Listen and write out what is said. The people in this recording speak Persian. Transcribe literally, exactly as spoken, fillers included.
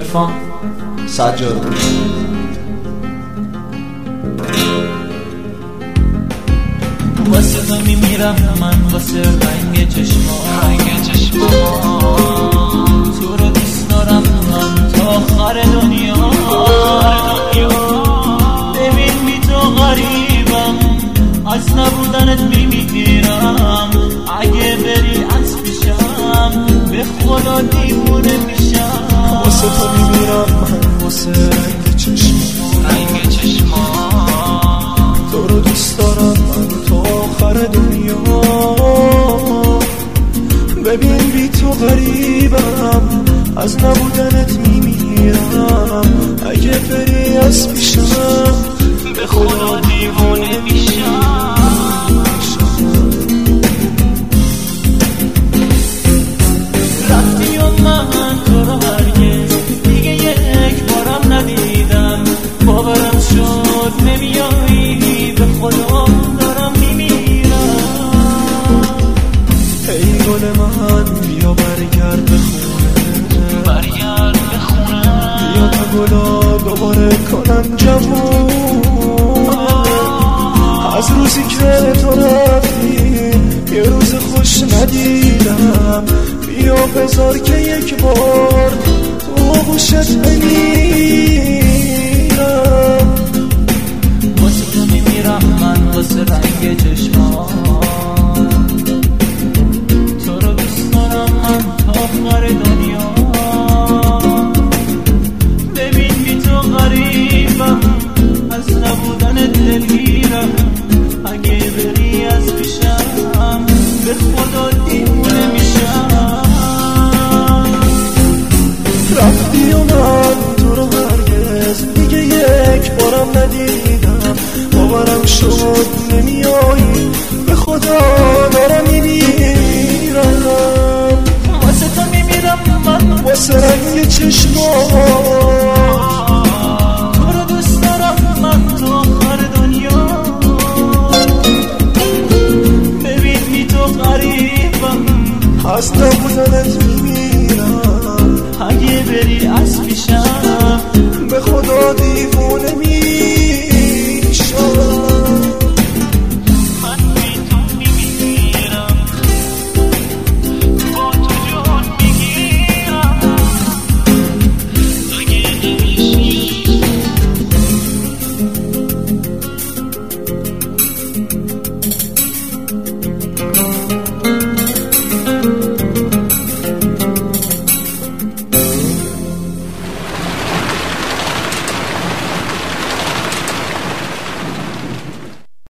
عرفان سجاد. واسه تو میمیرم من، واسه رنگ چشما رنگ چشما تو رو دوست دارم من تا آخر دنیا. ببین بی تو غریبم، از نبودنت میمیرم. اگه بری از پیشم به خدا دیوونه میشم. واسه تو میمیرم من، واسه رنگ چشما رنگ چشما تو رو دوست دارم من تا آخر دنیا. ببین بی تو غریبم، از نبودنت میمیرم. اگه بری از پیشم به خدا دیوونه میشم. رفتی و من تو رو هرگز دیگه یک بارم ندیدم. باورم شد نمیایی، به خدا دارم میمیرم. ای گل من بیا برگرد به خونه، برگرد به خونه. بیا تا گلا دوباره کنم جوون. از روزی که تو رفتی یه روز خوش ندیدم. بیا بذار که یک بار تو آغوشت بمیرم. واسه تو میمیرم من، واسه رنگ چشما تو رو دوست دارم من تا آخر دنیا. ببین بی تو غریبم، از نبودن دلگیرم.